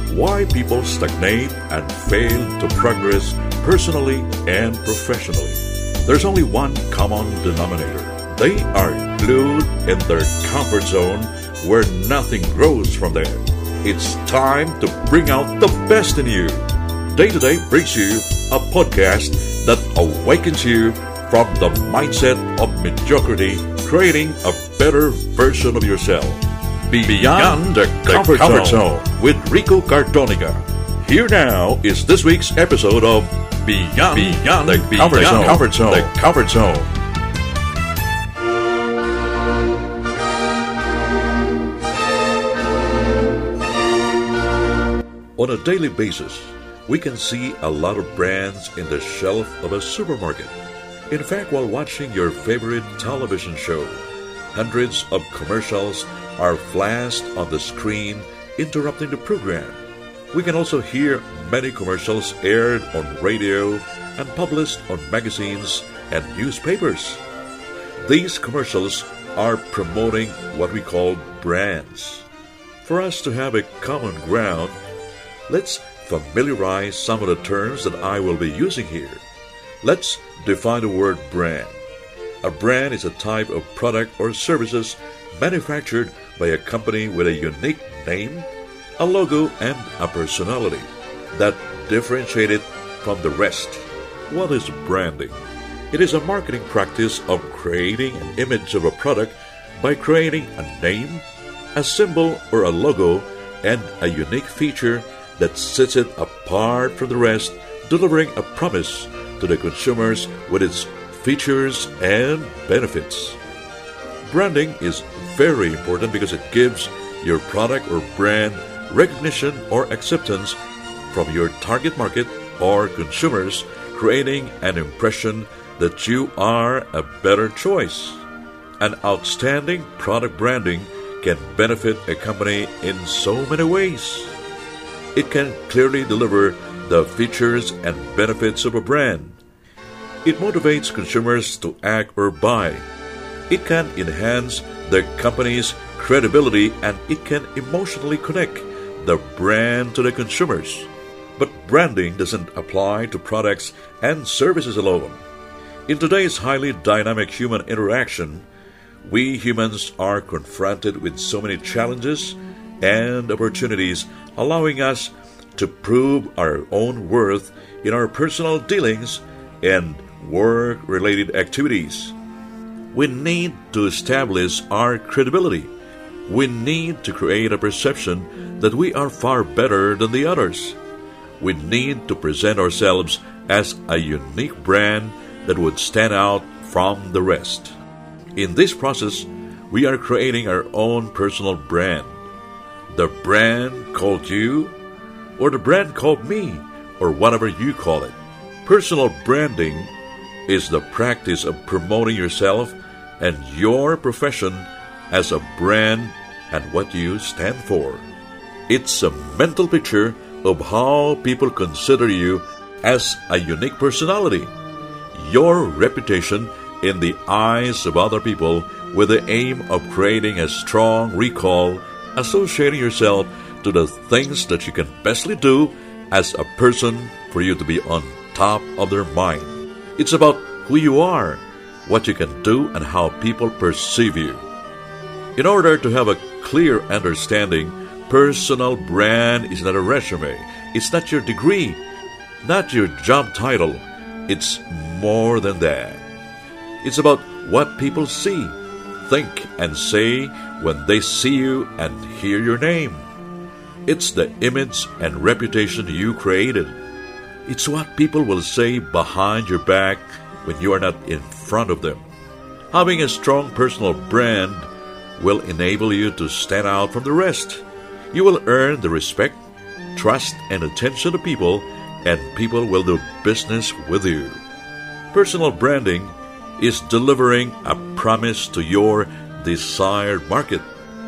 why people stagnate and fail to progress personally and professionally. There's only one common denominator. They are glued in their comfort zone where nothing grows from there. It's time to bring out the best in you. Day to Day brings you a podcast that awakens you from the mindset of mediocrity, creating a better version of yourself. Beyond the comfort zone with Rico Cardonica. Here now is this week's episode of Beyond the Comfort Zone. The Comfort Zone. On a daily basis, we can see a lot of brands in the shelf of a supermarket. In fact, while watching your favorite television show, hundreds of commercials are flashed on the screen, interrupting the program. We can also hear many commercials aired on radio and published on magazines and newspapers. These commercials are promoting what we call brands. For us to have a common ground, let's familiarize some of the terms that I will be using here. Let's define the word brand. A brand is a type of product or services manufactured by a company with a unique name, a logo, and a personality that differentiate it from the rest. What is branding? It is a marketing practice of creating an image of a product by creating a name, a symbol or a logo, and a unique feature that sets it apart from the rest, delivering a promise to the consumers with its features and benefits. Branding is very important because it gives your product or brand recognition or acceptance from your target market or consumers, creating an impression that you are a better choice. An outstanding product branding can benefit a company in so many ways. It can clearly deliver the features and benefits of a brand. It motivates consumers to act or buy. It can enhance the company's credibility, and it can emotionally connect the brand to the consumers. But branding doesn't apply to products and services alone. In today's highly dynamic human interaction, we humans are confronted with so many challenges and opportunities, allowing us to prove our own worth in our personal dealings and work-related activities. We need to establish our credibility. We need to create a perception that we are far better than the others. We need to present ourselves as a unique brand that would stand out from the rest. In this process, we are creating our own personal brand. The brand called you, or the brand called me, or whatever you call it. Personal branding is the practice of promoting yourself and your profession as a brand and what you stand for. It's a mental picture of how people consider you as a unique personality. Your reputation in the eyes of other people with the aim of creating a strong recall, associating yourself to the things that you can bestly do as a person for you to be on top of their mind. It's about who you are, what you can do, and how people perceive you. In order to have a clear understanding, personal brand is not a resume. It's not your degree, not your job title. It's more than that. It's about what people see, think, and say when they see you and hear your name. It's the image and reputation you created. It's what people will say behind your back when you are not in front of them. Having a strong personal brand will enable you to stand out from the rest. You will earn the respect, trust, and attention of people, and people will do business with you. Personal branding is delivering a promise to your desired market.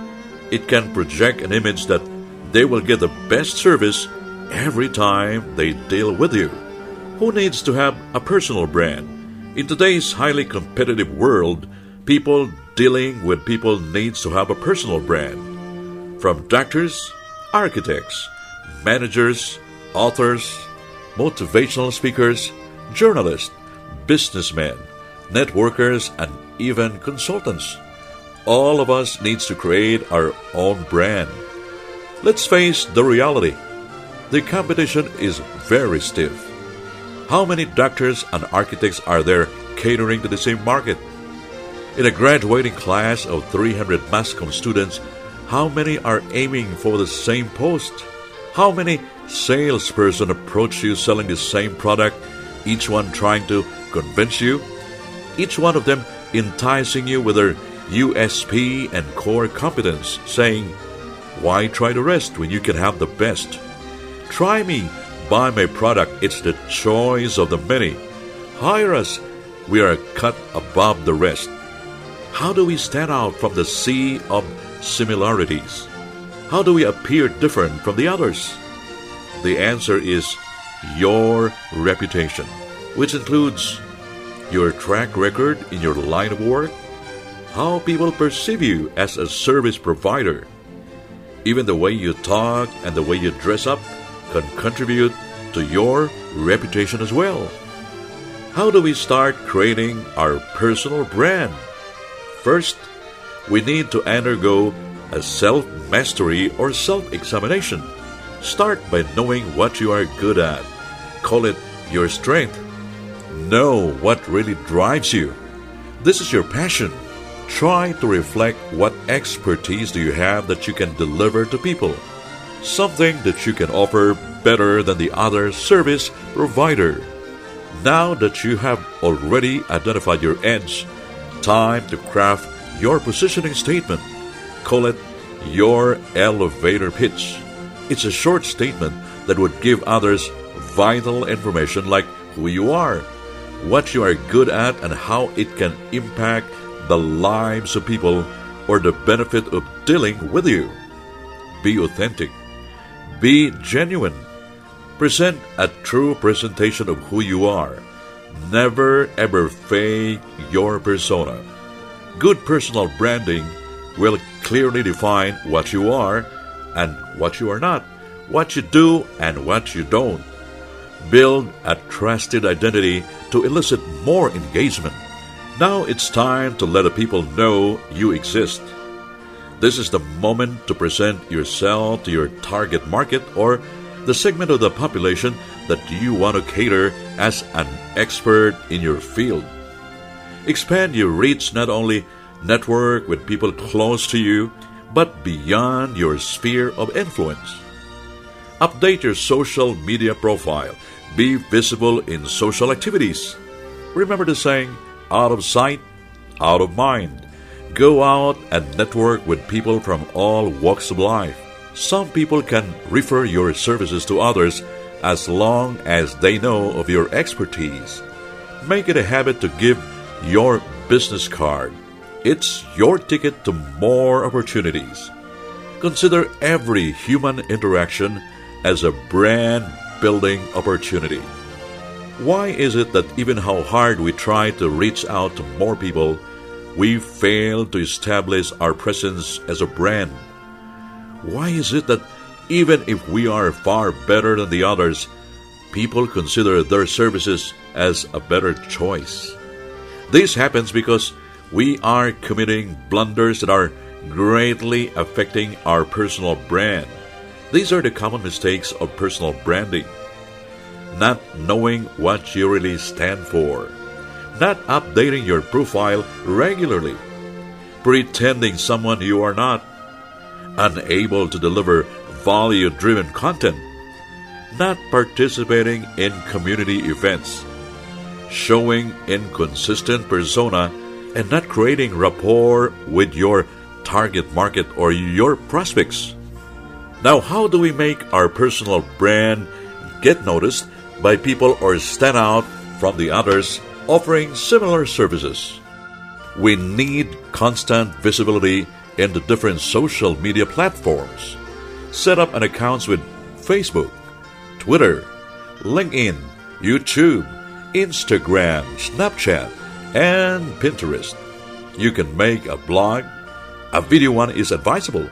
It can project an image that they will get the best service every time they deal with you. Who needs to have a personal brand? In today's highly competitive world, people dealing with people needs to have a personal brand. From doctors, architects, managers, authors, motivational speakers, journalists, businessmen, networkers, and even consultants. All of us needs to create our own brand. Let's face the reality. The competition is very stiff. How many doctors and architects are there catering to the same market? In a graduating class of 300 mass comm students, how many are aiming for the same post? How many salesperson approach you selling the same product, each one trying to convince you? Each one of them enticing you with their USP and core competence, saying, "Why try the rest when you can have the best? Try me, buy my product, it's the choice of the many. Hire us, we are cut above the rest." How do we stand out from the sea of similarities? How do we appear different from the others? The answer is your reputation, which includes your track record in your line of work, how people perceive you as a service provider. Even the way you talk and the way you dress up can contribute to your reputation as well. How do we start creating our personal brand? First, we need to undergo a self-mastery or self-examination. Start by knowing what you are good at. Call it your strength. Know what really drives you. This is your passion. Try to reflect what expertise do you have that you can deliver to people. Something that you can offer better than the other service provider. Now that you have already identified your edge, time to craft your positioning statement. Call it your elevator pitch. It's a short statement that would give others vital information like who you are, what you are good at, and how it can impact the lives of people or the benefit of dealing with you. Be authentic. Be genuine. Present a true presentation of who you are. Never ever fake your persona. Good personal branding will clearly define what you are and what you are not, what you do and what you don't. Build a trusted identity to elicit more engagement. Now it's time to let the people know you exist. This is the moment to present yourself to your target market or the segment of the population that you want to cater as an expert in your field. Expand your reach, not only network with people close to you, but beyond your sphere of influence. Update your social media profile. Be visible in social activities. Remember the saying, out of sight, out of mind. Go out and network with people from all walks of life. Some people can refer your services to others as long as they know of your expertise. Make it a habit to give your business card. It's your ticket to more opportunities. Consider every human interaction as a brand-building opportunity. Why is it that even how hard we try to reach out to more people, we fail to establish our presence as a brand? Why is it that even if we are far better than the others, people consider their services as a better choice? This happens because we are committing blunders that are greatly affecting our personal brand. These are the common mistakes of personal branding. Not knowing what you really stand for. Not updating your profile regularly. Pretending someone you are not. Unable to deliver value-driven content. Not participating in community events. Showing inconsistent persona and not creating rapport with your target market or your prospects. Now, how do we make our personal brand get noticed by people or stand out from the others offering similar services? We need constant visibility in the different social media platforms. Set up an account with Facebook, Twitter, LinkedIn, YouTube, Instagram, Snapchat, and Pinterest. You can make a blog. A video one is advisable.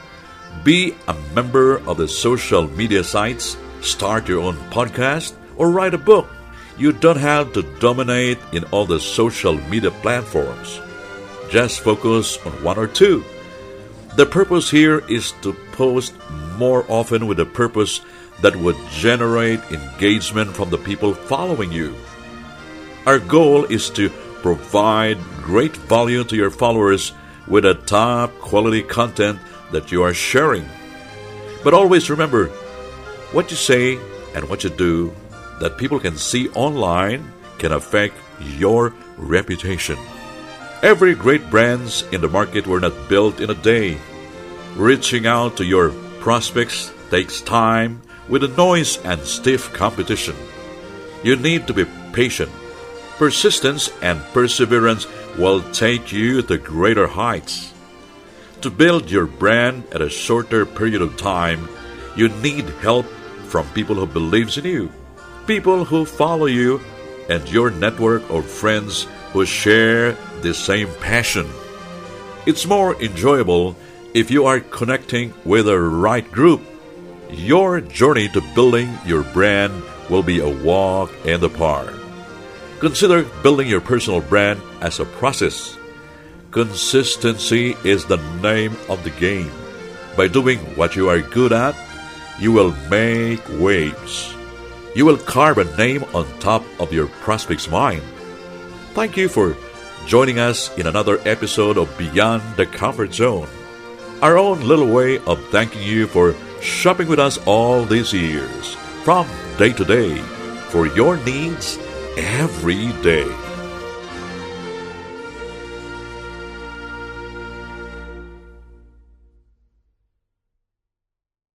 Be a member of the social media sites, start your own podcast, or write a book. You don't have to dominate in all the social media platforms. Just focus on one or two. The purpose here is to post more often with a purpose that would generate engagement from the people following you. Our goal is to provide great value to your followers with a top quality content that you are sharing. But always remember, what you say and what you do that people can see online can affect your reputation. Every great brands in the market were not built in a day. Reaching out to your prospects takes time with the noise and stiff competition. You need to be patient. Persistence and perseverance will take you to greater heights. To build your brand at a shorter period of time, you need help from people who believes in you, people who follow you, and your network of friends who share the same passion. It's more enjoyable if you are connecting with the right group. Your journey to building your brand will be a walk in the park. Consider building your personal brand as a process. Consistency is the name of the game. By doing what you are good at, you will make waves. You will carve a name on top of your prospect's mind. Thank you for joining us in another episode of Beyond the Comfort Zone. Our own little way of thanking you for shopping with us all these years, from day to day, for your needs every day.